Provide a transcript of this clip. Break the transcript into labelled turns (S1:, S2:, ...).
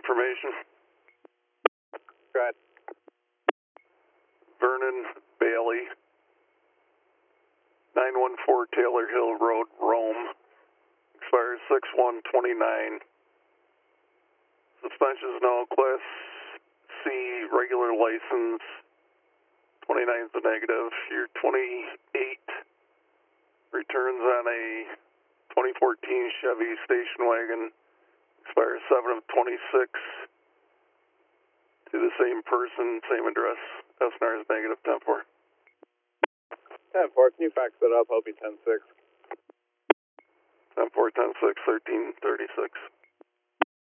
S1: information.
S2: Go ahead.
S1: Vernon Bailey, 914 Taylor Hill Road, Rome. Expires 6/1/29. Suspension is no Class C regular license. 29 is the negative. You're 28. Returns on a 2014 Chevy station wagon. Expires 7/26. To the same person, same address. SNR is negative 10-4.
S2: 10-4, can you fax that up? I'll be 10-6.
S1: 10-4, 10-6, 1336.